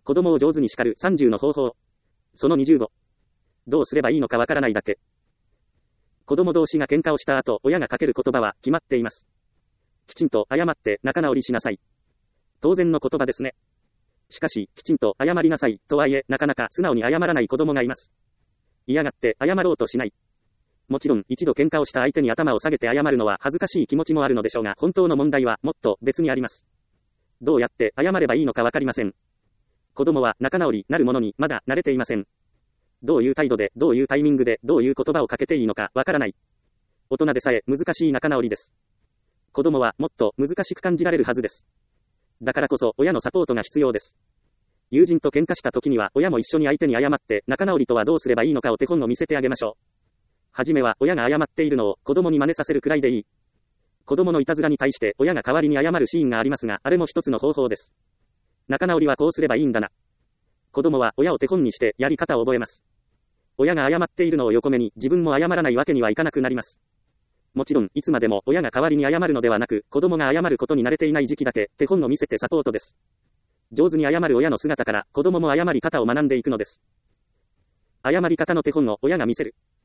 子供を上手に叱る30の方法。その25。どうすればいいのかわからないだけ。子供同士が喧嘩をした後、親がかける言葉は決まっています。きちんと謝って仲直りしなさい。当然の言葉ですね。しかし、きちんと謝りなさいとはいえ、なかなか素直に謝らない子供がいます。嫌がって謝ろうとしない。もちろん、一度喧嘩をした相手に頭を下げて謝るのは恥ずかしい気持ちもあるのでしょうが、本当の問題はもっと別にあります。どうやって謝ればいいのかわかりません。子供は仲直りなるものにまだ慣れていません。どういう態度で、どういうタイミングで、どういう言葉をかけていいのかわからない。大人でさえ難しい仲直りです。子供はもっと難しく感じられるはずです。だからこそ親のサポートが必要です。友人と喧嘩した時には親も一緒に相手に謝って仲直りとはどうすればいいのかを手本を見せてあげましょう。はじめは親が謝っているのを子供に真似させるくらいでいい。子供のいたずらに対して親が代わりに謝るシーンがありますが、あれも一つの方法です。仲直りはこうすればいいんだな。子供は親を手本にしてやり方を覚えます。親が謝っているのを横目に自分も謝らないわけにはいかなくなります。もちろんいつまでも親が代わりに謝るのではなく、子供が謝ることに慣れていない時期だけ手本を見せてサポートです。上手に謝る親の姿から子供も謝り方を学んでいくのです。謝り方の手本を親が見せる。